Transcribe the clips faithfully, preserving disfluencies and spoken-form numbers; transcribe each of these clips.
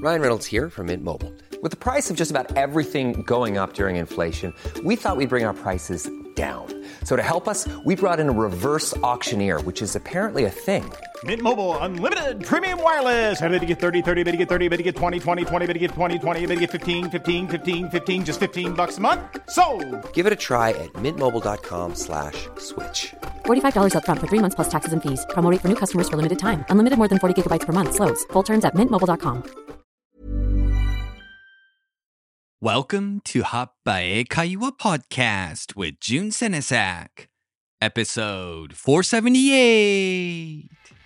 Ryan Reynolds here from Mint Mobile. With the price of just about everything going up during inflation, we thought we'd bring our prices down. So to help us, we brought in a reverse auctioneer, which is apparently a thing. Mint Mobile Unlimited Premium Wireless. How to get thirty, thirty, how to get thirty, how to get twenty, twenty, twenty, how to get twenty, twenty, how to get fifteen, fifteen, fifteen, fifteen, just fifteen bucks a month? Sold! Give it a try at mintmobile.com slash switch. forty-five dollars up front for three months plus taxes and fees. Promo rate for new customers for limited time. Unlimited more than forty gigabytes per month. Slows full terms at mint mobile dot com. Welcome to Happae Kaiwa Podcast with Jun Senesak, episode four seventy-eight.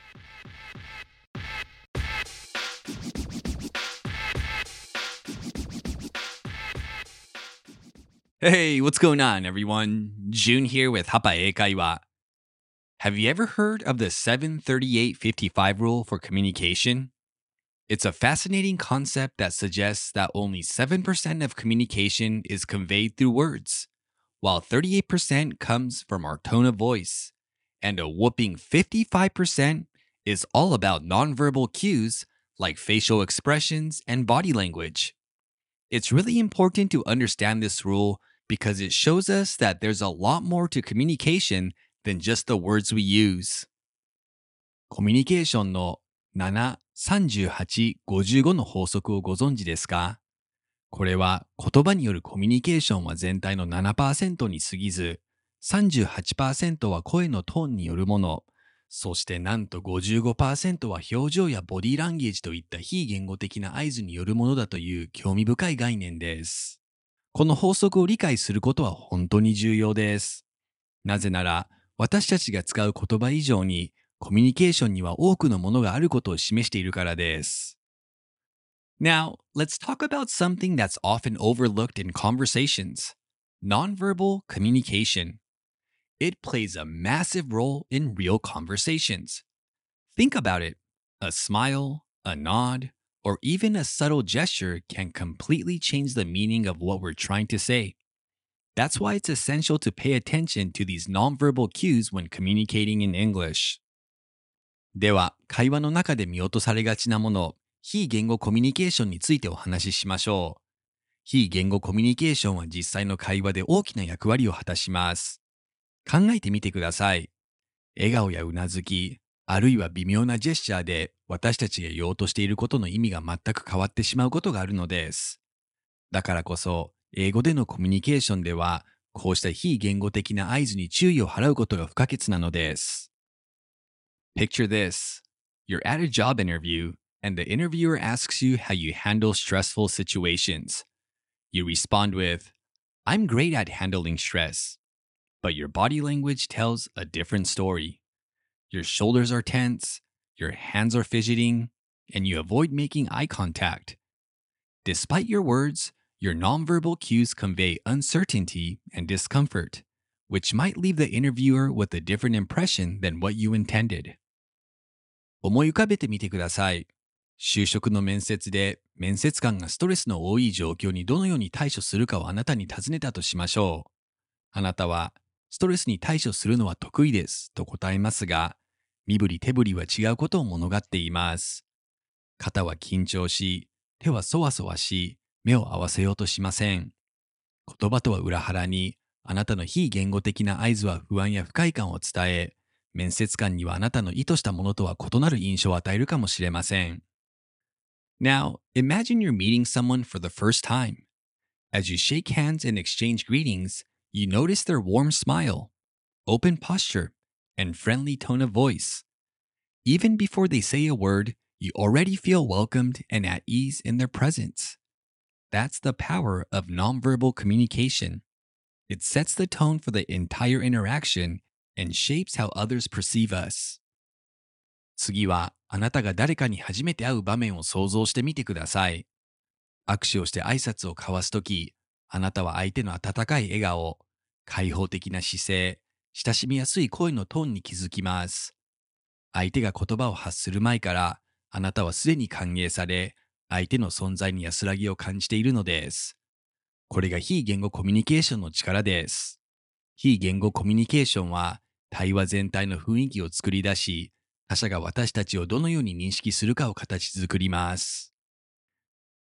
Hey, what's going on, everyone? Jun here with Happae Kaiwa. Have you ever heard of the seven thirty-eight fifty-five rule for communication? It's a fascinating concept that suggests that only seven percent of communication is conveyed through words, while thirty-eight percent comes from our tone of voice, and a whopping fifty-five percent is all about nonverbal cues like facial expressions and body language. It's really important to understand this rule because it shows us that there's a lot more to communication than just the words we use. コミュニケーションのなな、さんじゅうはち、ごじゅうごの法則をご存知ですか？これは言葉によるコミュニケーションは全体の ななパーセント に過ぎず、さんじゅうはちパーセント は声のトーンによるもの、そしてなんと ごじゅうごパーセント は表情やボディーランゲージといった非言語的な合図によるものだという興味深い概念です。この法則を理解することは本当に重要です。なぜなら、私たちが使う言葉以上に、コミュニケーションには多くのものがあることを示しているからです。Now, let's talk about something that's often overlooked in conversations. Nonverbal communication. It plays a massive role in real conversations. Think about it. A smile, a nod, or even a subtle gesture can completely change the meaning of what we're trying to say. That's why it's essential to pay attention to these nonverbal cues when communicating in English. では、会話の中で見落とされがちなもの、非言語コミュニケーションについてお話ししましょう。非言語コミュニケーションは実際の会話で大きな役割を果たします。考えてみてください。笑顔やうなずき、あるいは微妙なジェスチャーで私たちが言おうとしていることの意味が全く変わってしまうことがあるのです。だからこそ、英語でのコミュニケーションでは、こうした非言語的な合図に注意を払うことが不可欠なのです。Picture this. You're at a job interview, and the interviewer asks you how you handle stressful situations. You respond with, I'm great at handling stress. But your body language tells a different story. Your shoulders are tense, your hands are fidgeting, and you avoid making eye contact. Despite your words, your nonverbal cues convey uncertainty and discomfort, which might leave the interviewer with a different impression than what you intended. 思い浮かべてみてください。就職の面接で面接官がストレスの多い状況にどのように対処するかをあなたに尋ねたとしましょう。あなたは、ストレスに対処するのは得意ですと答えますが、身振り手振りは違うことを物語っています。肩は緊張し、手はそわそわし、目を合わせようとしません。言葉とは裏腹に、あなたの非言語的な合図は不安や不快感を伝え、面接官にはあなたの意図したものとは異なる印象を与えるかもしれません。Now, imagine you're meeting someone for the first time. As you shake hands and exchange greetings, you notice their warm smile, open posture, and friendly tone of voice. Even before they say a word, you already feel welcomed and at ease in their presence. That's the power of nonverbal communication. It sets the tone for the entire interaction and shapes how others perceive us. 次は、あなたが誰かに初めて会う場面を想像してみてください。握手をして挨拶を交わすとき、あなたは相手の温かい笑顔、開放的な姿勢、親しみやすい声のトーンに気づきます。相手が言葉を発する前から、あなたはすでに歓迎され、相手の存在に安らぎを感じているのです。これが非言語コミュニケーションの力です。非言語コミュニケーションは、対話全体の雰囲気を作り出し、他者が私たちをどのように認識するかを形作ります。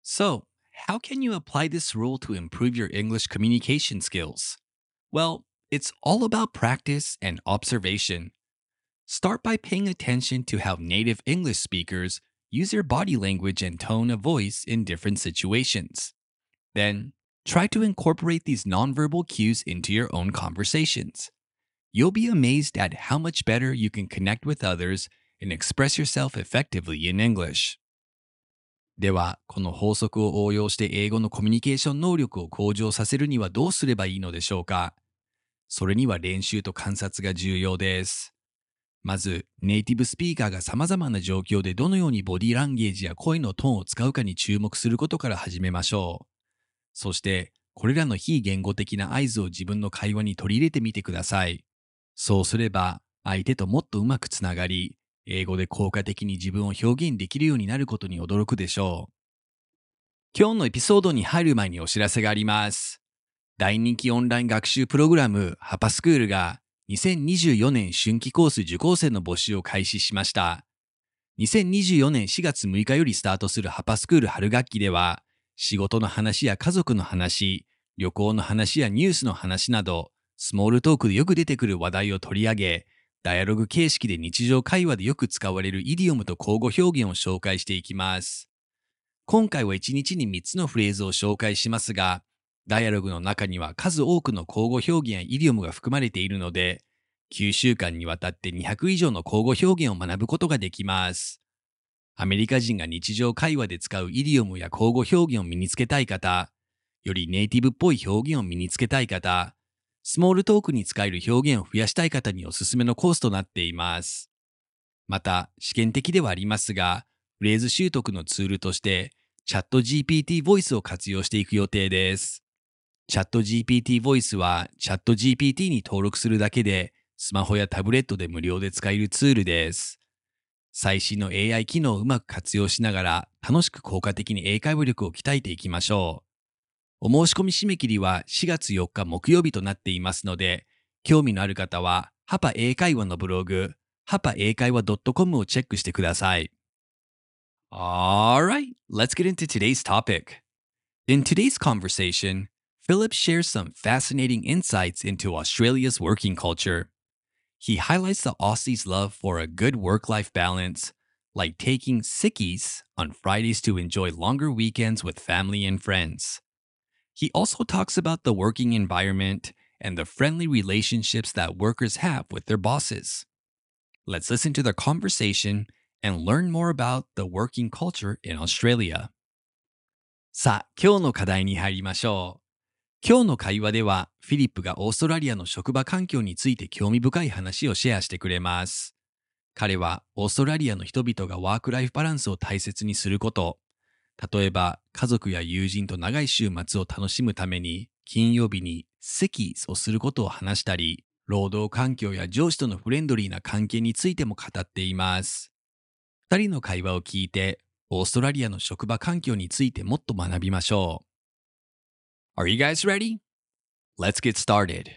So, how can you apply this rule to improve your English communication skills? Well, it's all about practice and observation. Start by paying attention to how native English speakers use their body language and tone of voice in different situations. Then, try to incorporate these nonverbal cues into your own conversations. You'll be amazed at how much better you can connect with others and express yourself effectively in English. では、この法則を応用して英語のコミュニケーション能力を向上させるにはどうすればいいのでしょうか？それには練習と観察が重要です。まず、ネイティブスピーカーが様々な状況でどのようにボディランゲージや声のトーンを使うかに注目することから始めましょう。そして、これらの非言語的な合図を自分の会話に取り入れてみてください。そうすれば、相手ともっとうまくつながり、英語で効果的に自分を表現できるようになることに驚くでしょう。今日のエピソードに入る前にお知らせがあります。大人気オンライン学習プログラムハパスクールがにせんにじゅうよねん春季コース受講生の募集を開始しました。にせんにじゅうよねんしがつむいかよりスタートするハパスクール春学期では、仕事の話や家族の話、旅行の話やニュースの話など、スモールトークでよく出てくる話題を取り上げ、ダイアログ形式で日常会話でよく使われるイディオムと口語表現を紹介していきます。今回はいちにちにみっつのフレーズを紹介しますが、ダイアログの中には数多くの口語表現やイディオムが含まれているので、きゅうしゅうかんにわたってにひゃくいじょうの口語表現を学ぶことができます。アメリカ人が日常会話で使うイディオムや口語表現を身につけたい方、よりネイティブっぽい表現を身につけたい方、スモールトークに使える表現を増やしたい方におすすめのコースとなっています。また、試験的ではありますが、フレーズ習得のツールとして、チャット ジーピーティー ボイスを活用していく予定です。チャット ジーピーティー ボイスは、チャット ジーピーティー に登録するだけで、スマホやタブレットで無料で使えるツールです。最新の エーアイ 機能をうまく活用しながら、楽しく効果的に英会話力を鍛えていきましょう。お申し込み締め切りはしがつよっか木曜日となっていますので、興味のある方は、ハパ英会話のブログ、ハパ英会話 .com をチェックしてください。Alright, let's get into today's topic. In today's conversation, Philip shares some fascinating insights into Australia's working culture. He highlights the Aussies' love for a good work-life balance, like taking sickies on Fridays to enjoy longer weekends with family and friends. He also talks about the working environment and the friendly relationships that workers have with their bosses. Let's listen to their conversation and learn more about the working culture in Australia. さあ、今日の課題に入りましょう。今日の会話では、フィリップがオーストラリアの職場環境について興味深い話をシェアしてくれます。彼は、オーストラリアの人々がワークライフバランスを大切にすること、例えば、家族や友人と長い週末を楽しむために、金曜日に席をすることを話したり、労働環境や上司とのフレンドリーな関係についても語っています。二人の会話を聞いて、オーストラリアの職場環境についてもっと学びましょう。Are you guys ready? Let's get started.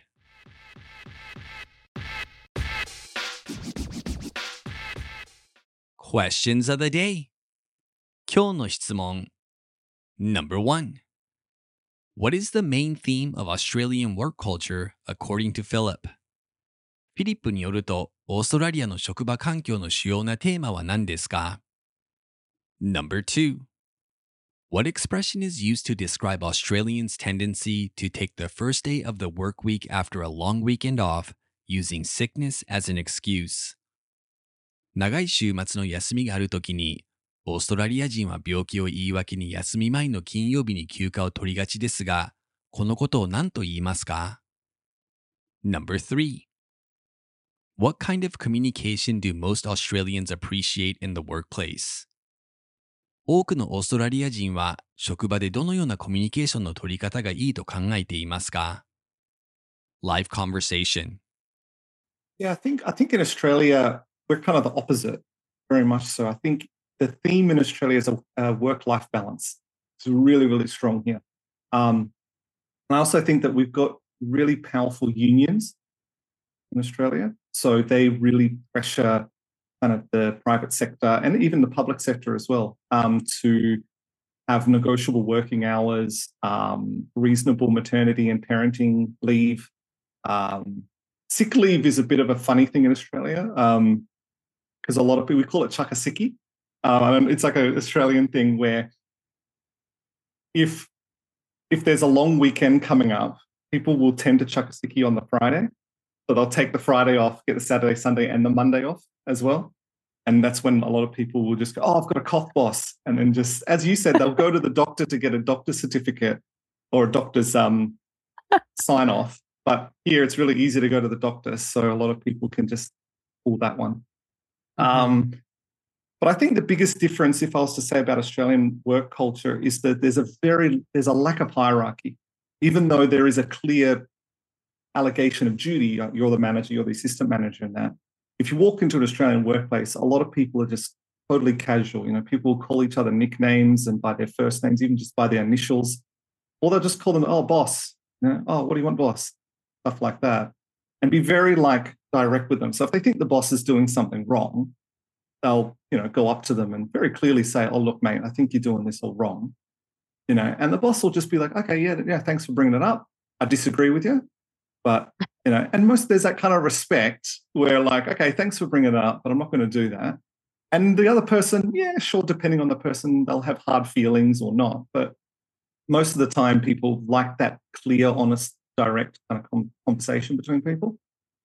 Questions of the day. 今日の質問 Number one. What is the main theme of Australian work culture according to Philip? フィリップによると、オーストラリアの職場環境の主要なテーマは何ですか？ Number two. What expression is used to describe Australians' tendency to take the first day of the work week after a long weekend off, using sickness as an excuse? 長い週末の休みがあるときに、オーストラリア人は病気を言い訳に休み前の金曜日に休暇を取りがちですが、このことを何と言いますか？ Number three. What kind of communication do most Australians appreciate in the workplace? 多くのオーストラリア人は職場でどのようなコミュニケーションの取り方がいいと考えていますか？ Live conversation. Yeah, I think I think in Australia we're kind of the opposite, very much so. I think the theme in Australia is a, a work-life balance. It's really, really strong here. Um, and I also think that we've got really powerful unions in Australia. So they really pressure kind of the private sector and even the public sector as well um, to have negotiable working hours, um, reasonable maternity and parenting leave. Um, sick leave is a bit of a funny thing in Australia because um, a lot of people, we call it chakasiki. Um, it's like an Australian thing where if if there's a long weekend coming up, people will tend to chakasiki on the Friday. So they'll take the Friday off, get the Saturday, Sunday, and the Monday off as well. And that's when a lot of people will just go, oh, I've got a cough, boss. And then just, as you said, they'll go to the doctor to get a doctor's certificate or a doctor's um, sign off. But here it's really easy to go to the doctor. So a lot of people can just pull that one. Mm-hmm. Um, but I think the biggest difference, if I was to say about Australian work culture, is that there's a very, there's a lack of hierarchy. Even though there is a clear allocation of duty, you're the manager, you're the assistant manager and that. If you walk into an Australian workplace, a lot of people are just totally casual. You know, people call each other nicknames and by their first names, even just by their initials, or they'll just call them, oh, boss. You know, oh, what do you want, boss? Stuff like that. And be very like direct with them. So if they think the boss is doing something wrong, they'll, you know, go up to them and very clearly say, oh, look, mate, I think you're doing this all wrong. You know, and the boss will just be like, okay, yeah, yeah, thanks for bringing it up. I disagree with you. But, you know, and most there's that kind of respect where like, okay, thanks for bringing it up, but I'm not going to do that. And the other person, yeah, sure, depending on the person, they'll have hard feelings or not. But most of the time, people like that clear, honest, direct kind of conversation between people.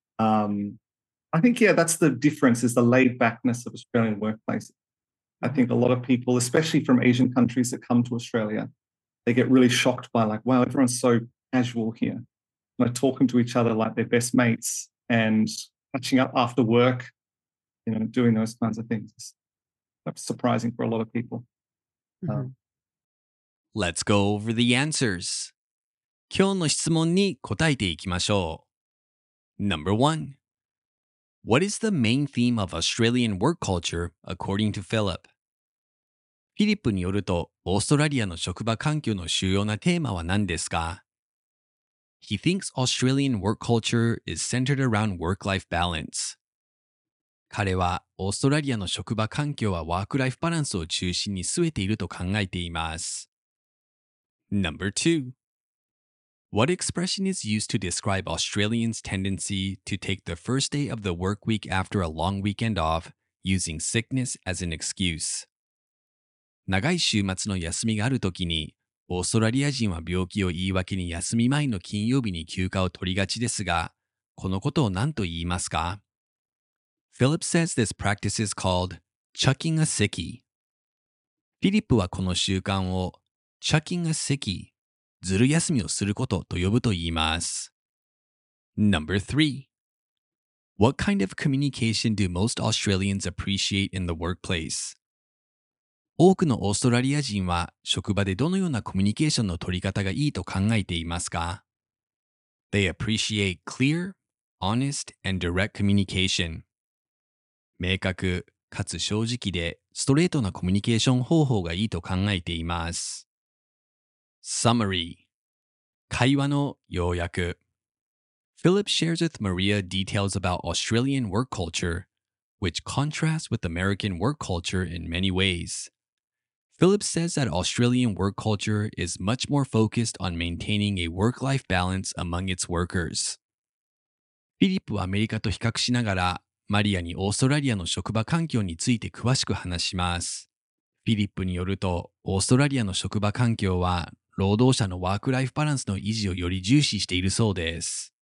Um, I think, yeah, that's the difference, is the laid backness of Australian workplaces. I think a lot of people, especially from Asian countries that come to Australia, they get really shocked by like, wow, everyone's so casual here. Like talking to each other like they're best mates and catching up after work, you know, doing those kinds of things. That's surprising for a lot of people. Mm-hmm. Um, Let's go over the answers. 今日の質問に答えていきましょう。Number one. What is the main theme of Australian work culture according to Philip? フィリップによると、オーストラリアの職場環境の主要なテーマは何ですか? He thinks Australian work culture is centered around work-life balance. 彼はオーストラリアの職場環境はワークライフバランスを中心に据えていると考えています。Number two. What expression is used to describe Australians' tendency to take the first day of the work week after a long weekend off, using sickness as an excuse? 長い週末の休みがあるときに、オーストラリア人は病気を言い訳に休み前の金曜日に休暇を取りがちですが、このことを何と言いますか? Philip says this practice is called chucking a sickie. フィリップはこの習慣を chucking a sickie、ずる休みをすることと呼ぶと言います。Number three. What kind of communication do most Australians appreciate in the workplace? 多くのオーストラリア人は職場でどのようなコミュニケーションの取り方がいいと考えていますか? They appreciate clear, honest, and direct communication. 明確かつ正直でストレートなコミュニケーション方法がいいと考えています。Summary. 会話の要約。Philip shares with Maria details about Australian work culture, which contrasts with American work culture in many ways. Philip says that Australian work culture is much more focused on maintaining a work-life balance among its workers. フィリップはアメリカと比較しながら、マリアにオーストラリアの職場環境について詳しく話します。フィリップによると、オーストラリアの職場環境は、労働者のワークライフバランスの維持をより重視しているそうです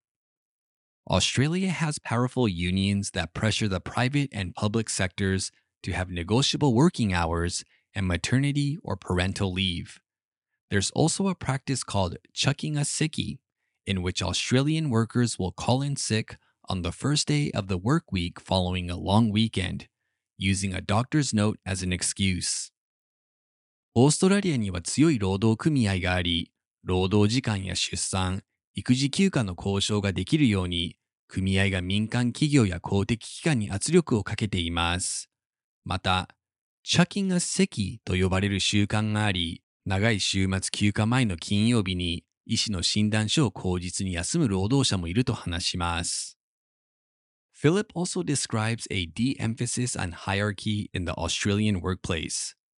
。Australia has powerful unions that pressure the private and public sectors to have negotiable working hours and maternity or parental leave. There's also a practice called chucking a sickie, in which Australian workers will call in sick on the first day of the work week following a long weekend, using a doctor's note as an excuse. オーストラリアには強い労働組合があり、労働時間や出産、育児休暇の交渉ができるように、組合が民間企業や公的機関に圧力をかけています。また、chucking a sickie と呼ばれる習慣があり、長い週末休暇前の金曜日に医師の診断書を口実に休む労働者もいると話します。Philip also describes a de-emphasis on hierarchy in the Australian workplace.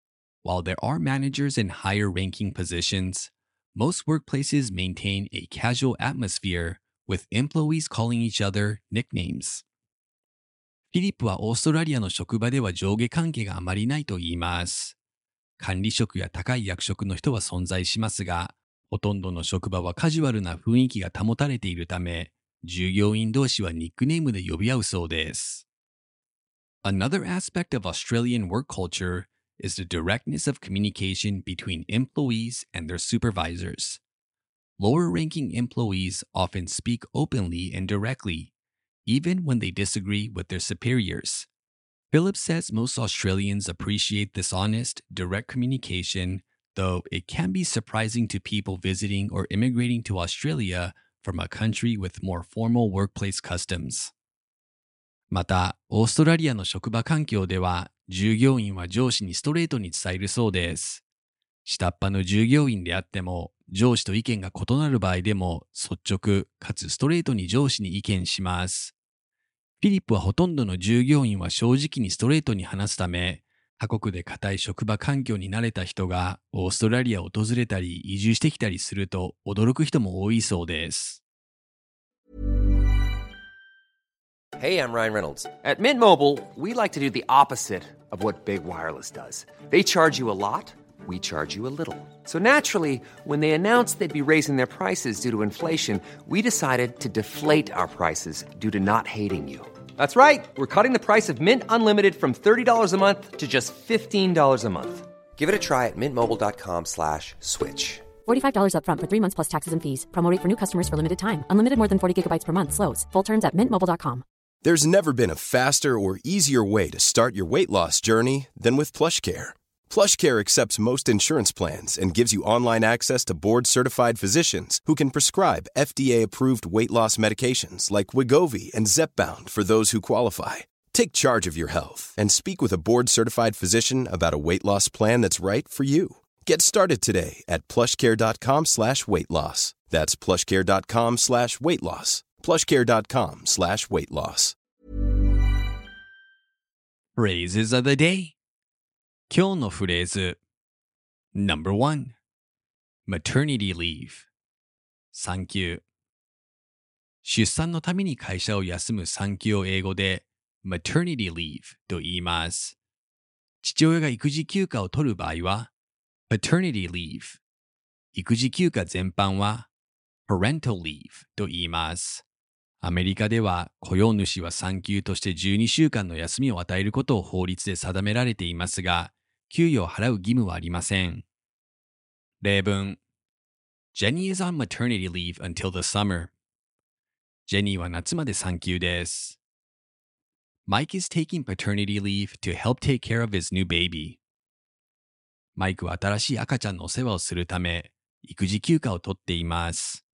While there are managers in higher ranking positions, most workplaces maintain a casual atmosphere with employees calling each other nicknames. フィリップはオーストラリアの職場では上下関係があまりないと言います。管理職や高い役職の人は存在しますが、ほとんどの職場はカジュアルな雰囲気が保たれているため、従業員同士はニックネームで呼び合うそうです。Another aspect of Australian work culture is the directness of communication between employees and their supervisors. Lower-ranking employees often speak openly and directly, even when they disagree with their superiors. Phillips says most Australians appreciate this honest, direct communication, though it can be surprising to people visiting or immigrating to Australia from a country with more formal workplace customs. また、オーストラリアの職場環境では、従業員は上司にストレートに伝えるそうです。下っ端の従業員であっても、上司と意見が異なる場合でも、率直かつストレートに上司に意見します。フィリップはほとんどの従業員は正直にストレートに話すため、他国で固い職場環境に慣れた人がオーストラリアを訪れたり移住してきたりすると驚く人も多いそうです。 Hey, I'm Ryan Reynolds. At Mint Mobile, we like to do the opposite of what Big Wireless does. They charge you a lot, we charge you a little. So naturally, when they announced they'd be raising their prices due to inflation, we decided to deflate our prices due to not hating you. That's right. We're cutting the price of Mint Unlimited from thirty dollars a month to just fifteen dollars a month. Give it a try at mintmobile.com slash switch. forty-five dollars up front for three months plus taxes and fees. Promo rate for new customers for limited time. Unlimited more than forty gigabytes per month slows. Full terms at mint mobile dot com. There's never been a faster or easier way to start your weight loss journey than with PlushCare. PlushCare accepts most insurance plans and gives you online access to board-certified physicians who can prescribe F D A-approved weight loss medications like Wegovy and Zepbound for those who qualify. Take charge of your health and speak with a board-certified physician about a weight loss plan that's right for you. Get started today at plushcare.com slash weight loss. That's plushcare.com slash weight loss. plushcare.com slash weight loss. Phrases of the day. 今日のフレーズ Number one Maternity leave 産休出産のために会社を休む産休を英語で Maternity leave と言います。父親が育児休暇を取る場合は Paternity leave 育児休暇全般は Parental leave と言います。アメリカでは雇用主は産休としてじゅうにしゅうかんの休みを与えることを法律で定められていますが、給与を払う義務はありません。例文 Jenny is on maternity leave until the summer. ジェニーは夏まで産休です。Mike is taking paternity leave to help take care of his new baby. マイクは新しい赤ちゃんのお世話をするため、育児休暇を取っています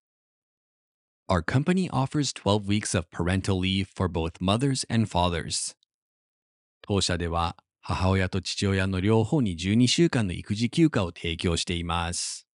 。Our company offers twelve weeks of parental leave for both mothers and fathers. 当社では母親と父親の両方にじゅうにしゅうかんの育児休暇を提供しています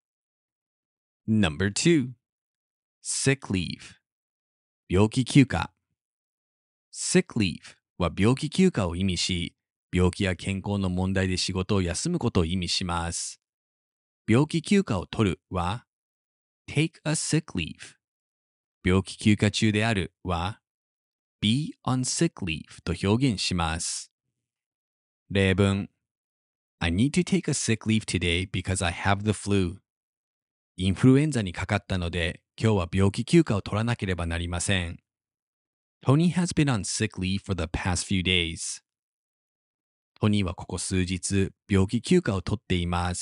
。Number two, sick leave 病気休暇 Sick leave は病気休暇を意味し、病気や健康の問題で仕事を休むことを意味します。病気休暇を取るは take a sick leave病気休暇中であるは be on sick leave と表現します。例文 I need to take a sick leave today because I have the flu. インフルエンザにかかったので今日は病気休暇を取らなければなりません。Tony has been on sick leave for the past few days. トニーはここ数日病気休暇を取っています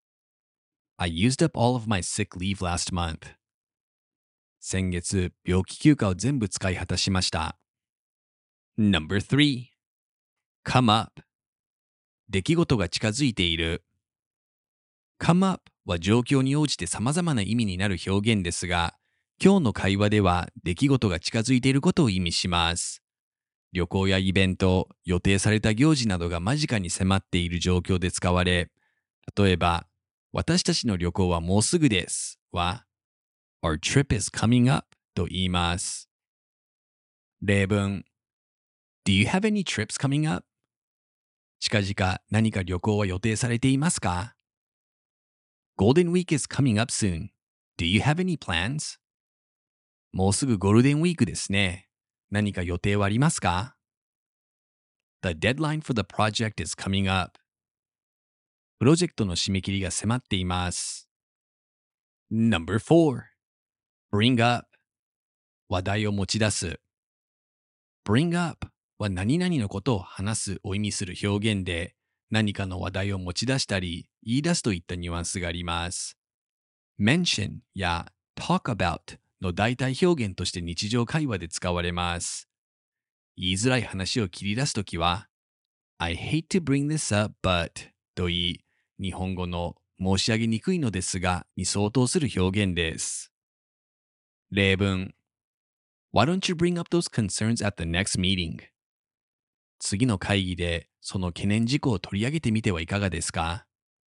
。I used up all of my sick leave last month. 先月、病気休暇を全部使い果たしました。Number three, come up 出来事が近づいている。come up は状況に応じて様々な意味になる表現ですが、今日の会話では出来事が近づいていることを意味します。旅行やイベント、予定された行事などが間近に迫っている状況で使われ、例えば、私たちの旅行はもうすぐですは、Our trip is coming up と言います。例文 Do you have any trips coming up? 近々何か旅行は予定されていますか？ Golden Week is coming up soon. Do you have any plans? もうすぐゴールデンウィークですね。何か予定はありますか？ The deadline for the project is coming up. プロジェクトの締め切りが迫っています。Number four. Bring up. 話題を持ち出す。Bring up は何々のことを話すを意味する表現で、何かの話題を持ち出したり、言い出すといったニュアンスがあります。mention や talk about の代替表現として日常会話で使われます。言いづらい話を切り出すときは、I hate to bring this up, but と言い、日本語の申し上げにくいのですがに相当する表現です。例文 Why don't you bring up those concerns at the next meeting? 次の会議でその懸念事項を取り上げてみてはいかがですか？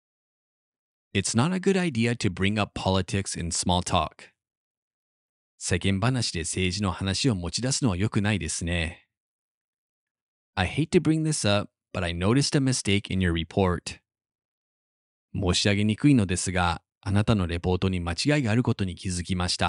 It's not a good idea to bring up politics in small talk. 世間話で政治の話を持ち出すのは良くないですね。I hate to bring this up, but I noticed a mistake in your report. 申し上げにくいのですが、あなたのレポートに間違いがあることに気づきました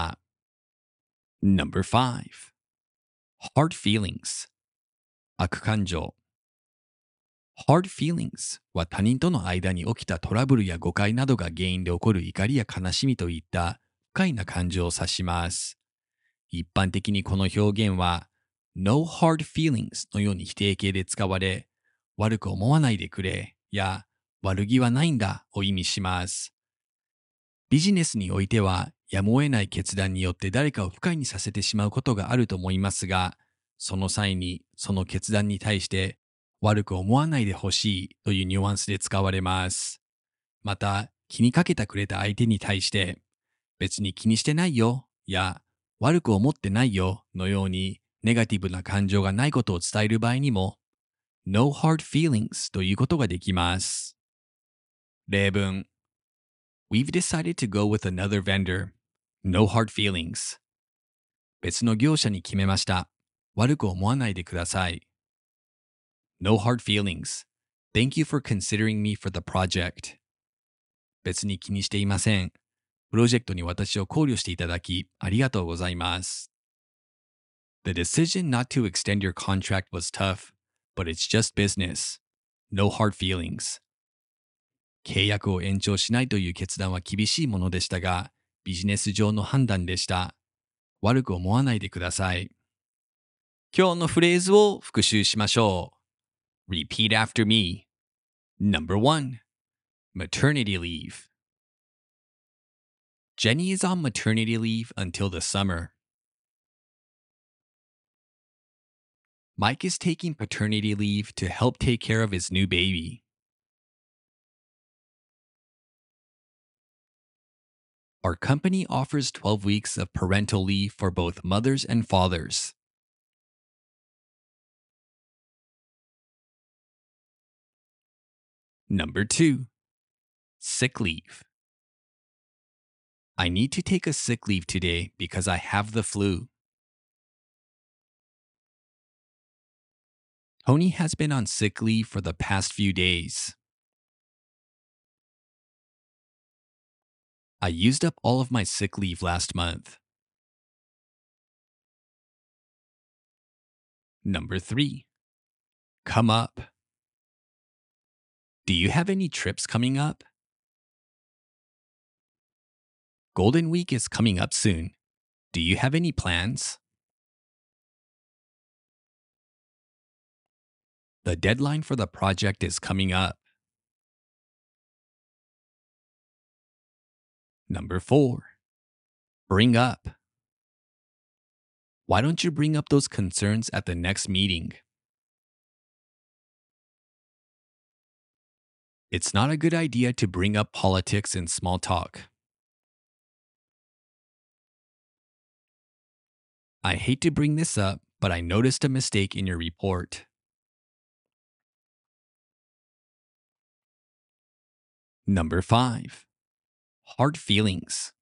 。Number five. Hard feelings. 悪感情。Hard feelings は他人との間に起きたトラブルや誤解などが原因で起こる怒りや悲しみといった不快な感情を指します。一般的にこの表現は No hard feelings のように否定形で使われ、悪く思わないでくれや悪気はないんだを意味します。ビジネスにおいてはやむを得ない決断によって誰かを不快にさせてしまうことがあると思いますが、その際にその決断に対して悪く思わないでほしいというニュアンスで使われます。また、気にかけてくれた相手に対して別に気にしてないよや悪く思ってないよのようにネガティブな感情がないことを伝える場合にも No hard feelings ということができます。例文 We've decided to go with another vendor. No hard feelings. 別の業者に決めました。悪く思わないでください。No hard feelings. Thank you for considering me for the project. 別に気にしていません。プロジェクトに私を考慮していただき、ありがとうございます。The decision not to extend your contract was tough, but it's just business. No hard feelings. 契約を延長しないという決断は厳しいものでしたが、ビジネス上の判断でした。悪く思わないでください。今日のフレーズを復習しましょう。Repeat after me. Number one, maternity leave. Jenny is on maternity leave until the summer. Mike is taking paternity leave to help take care of his new baby. Our company offers twelve weeks of parental leave for both mothers and fathers. Number two, sick leave. I need to take a sick leave today because I have the flu. Tony has been on sick leave for the past few days. I used up all of my sick leave last month. Number three, come up. Do you have any trips coming up? Golden Week is coming up soon. Do you have any plans? The deadline for the project is coming up. Number four, bring up. Why don't you bring up those concerns at the next meeting? It's not a good idea to bring up politics in small talk. I hate to bring this up, but I noticed a mistake in your report. Number five, hard feelings.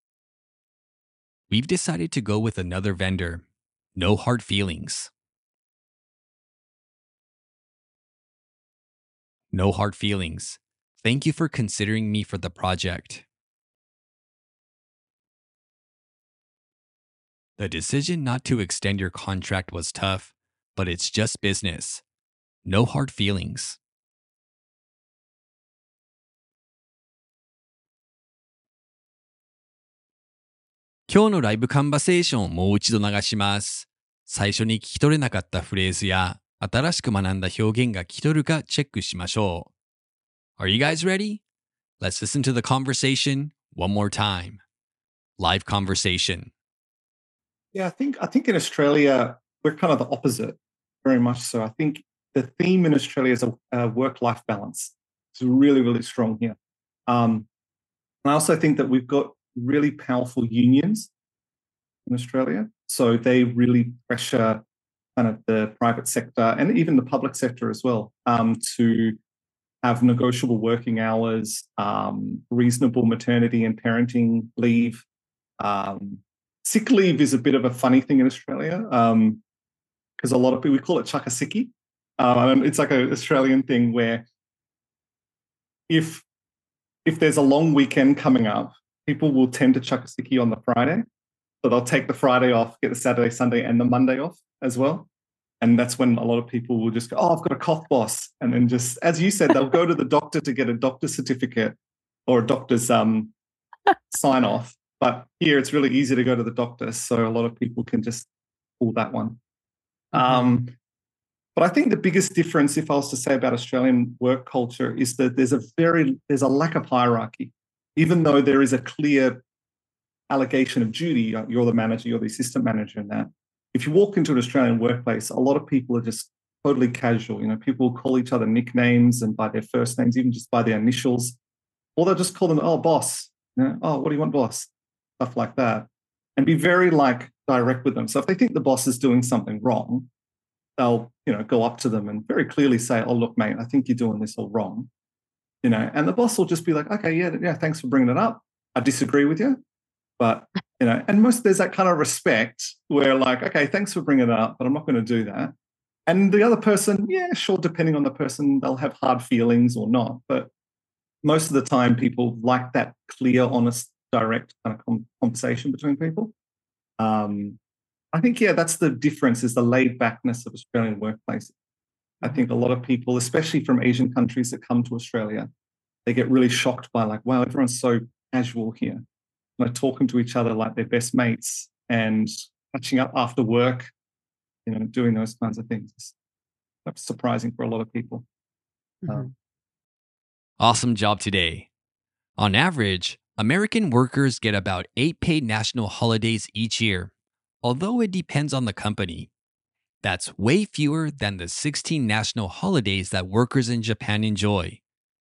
We've decided to go with another vendor. No hard feelings. No hard feelings. Thank you for considering me for the project. The decision not to extend your contract was tough, but it's just business. No hard feelings. 今日のライブカンバセーションをもう一度流します。最初に聞き取れなかったフレーズや新しく学んだ表現が聞き取るかチェックしましょう。Are you guys ready? Let's listen to the conversation one more time. Live conversation. Yeah, I think I think in Australia we're kind of the opposite, very much so. I think the theme in Australia is a, a work-life balance. It's really, really strong here. Um, and I also think that we've got really powerful unions in Australia, so they really pressure kind of the private sector and even the public sector as well um, to have negotiable working hours, um, reasonable maternity and parenting leave. Um, sick leave is a bit of a funny thing in Australia because um, a lot of people, we call it chakasiki. Um, it's like an Australian thing where if if there's a long weekend coming up, people will tend to chakasiki on the Friday. So they'll take the Friday off, get the Saturday, Sunday, and the Monday off as well. And that's when a lot of people will just go, oh, I've got a cough, boss. And then just, as you said, they'll go to the doctor to get a doctor's certificate or a doctor's um, sign off. But here it's really easy to go to the doctor. So a lot of people can just pull that one. Mm-hmm. Um, but I think the biggest difference, if I was to say about Australian work culture, is that there's a very, there's a lack of hierarchy. Even though there is a clear allegation of duty, you're the manager, you're the assistant manager in that. If you walk into an Australian workplace, a lot of people are just totally casual. You know, people call each other nicknames and by their first names, even just by their initials. Or they'll just call them, oh, boss. You know, oh, what do you want, boss? Stuff like that. And be very, like, direct with them. So if they think the boss is doing something wrong, they'll, you know, go up to them and very clearly say, oh, look, mate, I think you're doing this all wrong. You know, and the boss will just be like, okay, yeah, yeah, thanks for bringing it up. I disagree with you. But, you know, and most there's that kind of respect where like, okay, thanks for bringing it up, but I'm not going to do that. And the other person, yeah, sure, depending on the person, they'll have hard feelings or not. But most of the time, people like that clear, honest, direct kind of conversation between people. Um, I think, yeah, that's the difference is the laid backness of Australian workplaces. I think a lot of people, especially from Asian countries that come to Australia, they get really shocked by like, wow, everyone's so casual here. Like talking to each other like they're best mates and catching up after work, you know, doing those kinds of things. That's surprising for a lot of people. Mm-hmm. Um, awesome job today. On average, American workers get about eight paid national holidays each year, although it depends on the company. That's way fewer than the sixteen national holidays that workers in Japan enjoy.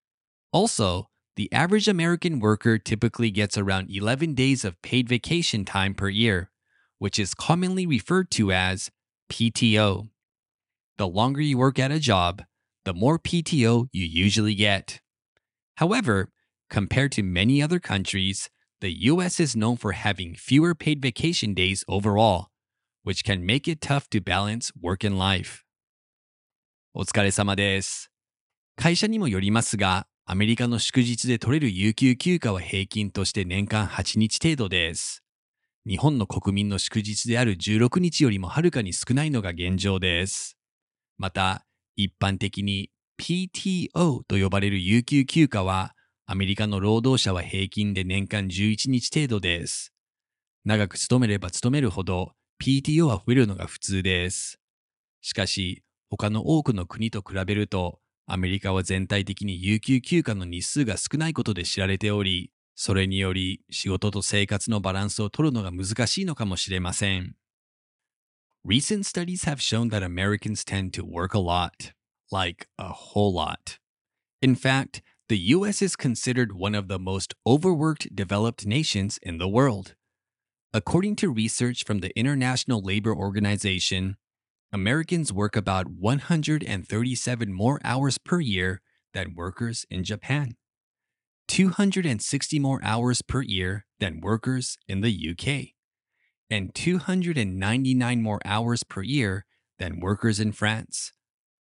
Also, the average American worker typically gets around eleven days of paid vacation time per year, which is commonly referred to as P T O. The longer you work at a job, the more P T O you usually get. However, compared to many other countries, the U S is known for having fewer paid vacation days overall, which can make it tough to balance work and life. お疲れ様です。会社にもよりますが、アメリカの祝日で取れる有給休暇は平均として年間はちにち程度です。日本の国民の祝日であるじゅうろくにちよりもはるかに少ないのが現状です。また、一般的に ピーティーオー と呼ばれる有給休暇は、アメリカの労働者は平均で年間じゅういちにち程度です。長く勤めれば勤めるほど、ピーティーオー は増えるのが普通です。しかし、他の多くの国と比べると、アメリカは全体的に有給休暇の日数が少ないことで知られており、それにより仕事と生活のバランスを取るのが難しいのかもしれません。Recent studies have shown that Americans tend to work a lot, like a whole lot. In fact, the U S is considered one of the most overworked developed nations in the world. According to research from the International Labor Organization, Americans work about one hundred thirty-seven more hours per year than workers in Japan, two hundred sixty more hours per year than workers in the U K, and two hundred ninety-nine more hours per year than workers in France.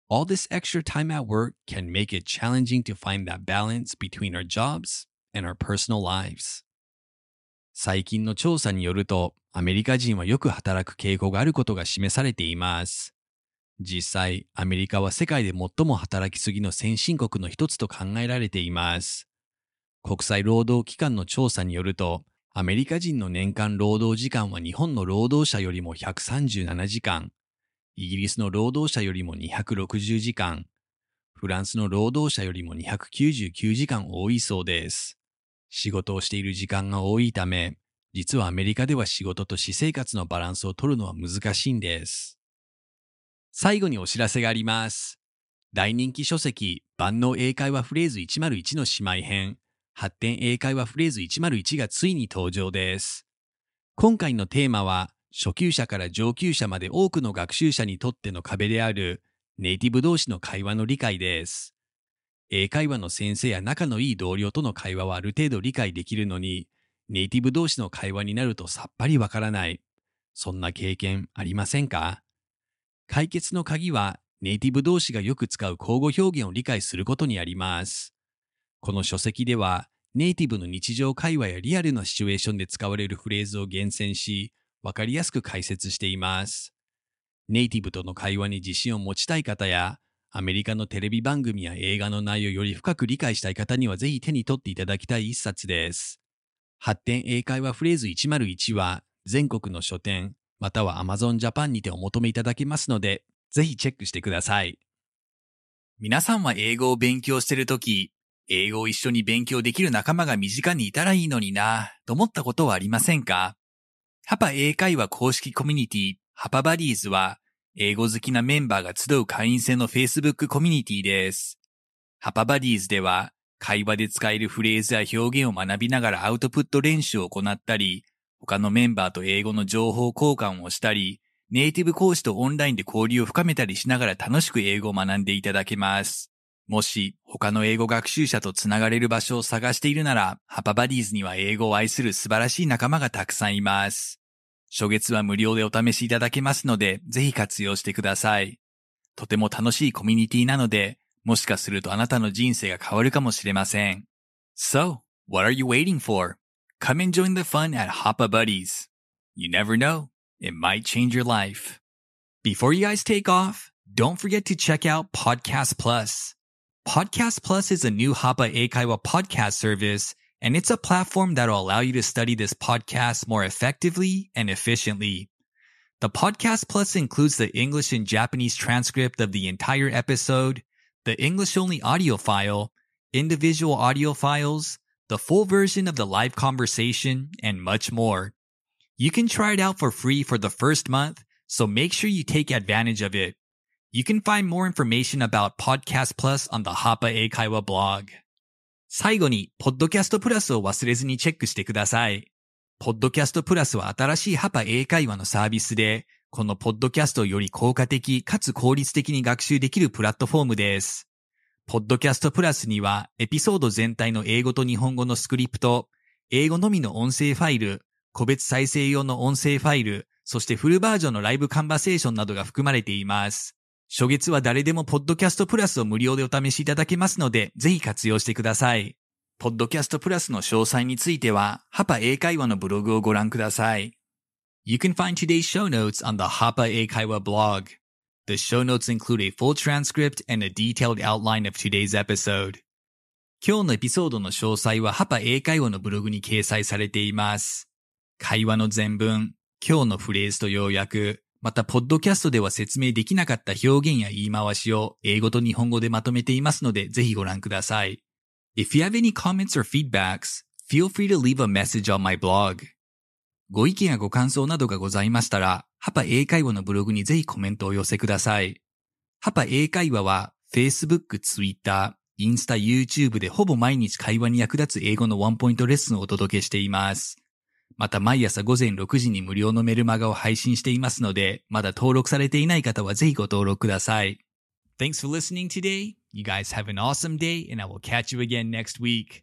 all this extra time at work can make it challenging to find that balance between our jobs and our personal lives. 最近の調査によると、アメリカ人はよく働く傾向があることが示されています。実際、アメリカは世界で最も働きすぎの先進国の一つと考えられています。国際労働機関の調査によると、アメリカ人の年間労働時間は日本の労働者よりもひゃくさんじゅうななじかん、イギリスの労働者よりもにひゃくろくじゅうじかん、フランスの労働者よりもにひゃくきゅうじゅうきゅうじかん多いそうです。仕事をしている時間が多いため、実はアメリカでは仕事と私生活のバランスを取るのは難しいんです。最後にお知らせがあります。大人気書籍、万能英会話フレーズいちまるいちの姉妹編、発展英会話フレーズいちまるいちがついに登場です。今回のテーマは、初級者から上級者まで多くの学習者にとっての壁であるネイティブ同士の会話の理解です。英会話の先生や仲のいい同僚との会話はある程度理解できるのに、ネイティブ同士の会話になるとさっぱりわからない。そんな経験ありませんか？解決の鍵は、ネイティブ同士がよく使う口語表現を理解することにあります。この書籍では、ネイティブの日常会話やリアルなシチュエーションで使われるフレーズを厳選し、わかりやすく解説しています。ネイティブとの会話に自信を持ちたい方や、アメリカのテレビ番組や映画の内容をより深く理解したい方にはぜひ手に取っていただきたい一冊です。発展英会話フレーズいちまるいちは、全国の書店、または Amazon Japan にてお求めいただけますので、ぜひチェックしてください。皆さんは英語を勉強しているとき、英語を一緒に勉強できる仲間が身近にいたらいいのになぁと思ったことはありませんか？ハパ英会話公式コミュニティ、ハパバディーズは、英語好きなメンバーが集う会員制の Facebook コミュニティです。ハパバディーズでは、会話で使えるフレーズや表現を学びながらアウトプット練習を行ったり、他のメンバーと英語の情報交換をしたり、ネイティブ講師とオンラインで交流を深めたりしながら楽しく英語を学んでいただけます。もし、他の英語学習者とつながれる場所を探しているなら、ハパバディーズには英語を愛する素晴らしい仲間がたくさんいます。初月は無料でお試しいただけますので、ぜひ活用してください。とても楽しいコミュニティなので、もしかするとあなたの人生が変わるかもしれません。So, what are you waiting for? Come and join the fun at Hapa Buddies. You never know, it might change your life. Before you guys take off, don't forget to check out Podcast Plus. Podcast Plus is a new Hapa Eikaiwa podcast service, and it's a platform that will allow you to study this podcast more effectively and efficiently. The Podcast Plus includes the English and Japanese transcript of the entire episode, the English-only audio file, individual audio files, the full version of the live conversation, and much more. You can try it out for free for the first month, so make sure you take advantage of it. You can find more information about Podcast Plus on the Hapa Eikaiwa blog. 最後に、Podcast Plus を忘れずにチェックしてください。Podcast Plus は新しいハパ英会話のサービスで、このポッドキャストをより効果的かつ効率的に学習できるプラットフォームです。ポッドキャストプラスにはエピソード全体の英語と日本語のスクリプト、英語のみの音声ファイル、個別再生用の音声ファイル、そしてフルバージョンのライブカンバセーションなどが含まれています。初月は誰でもポッドキャストプラスを無料でお試しいただけますので、ぜひ活用してください。ポッドキャストプラスの詳細については、ハパ英会話のブログをご覧ください。You can find today's show notes on the Hapa Eikaiwa blog. The show notes include a full transcript and a detailed outline of today's episode. 今日のエピソードの詳細は Hapa 英会話のブログに掲載されています。会話の全文、今日のフレーズと要約、またポッドキャストでは説明できなかった表現や言い回しを英語と日本語でまとめていますので、ぜひご覧ください。If you have any comments or feedbacks, feel free to leave a message on my blog. ご意見やご感想などがございましたら、ハパ英会話のブログにぜひコメントをお寄せください。ハパ英会話は Facebook、Twitter、インスタ、YouTube でほぼ毎日会話に役立つ英語のワンポイントレッスンをお届けしています。また毎朝午前ろくじに無料のメルマガを配信していますので、まだ登録されていない方はぜひご登録ください。Thanks for listening today. You guys have an awesome day and I will catch you again next week.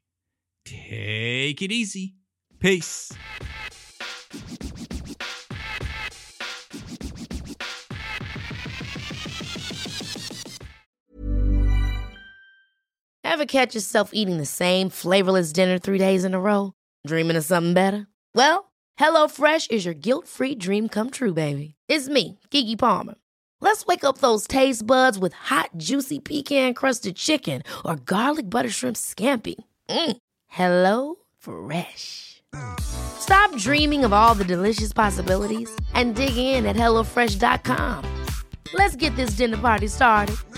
Take it easy. Peace. Ever catch yourself eating the same flavorless dinner three days in a row? Dreaming of something better? Well, HelloFresh is your guilt-free dream come true, baby. It's me, Keke Palmer. Let's wake up those taste buds with hot, juicy pecan-crusted chicken or garlic butter shrimp scampi. Mm. Hello Fresh. Stop dreaming of all the delicious possibilities and dig in at hello fresh dot com. Let's get this dinner party started.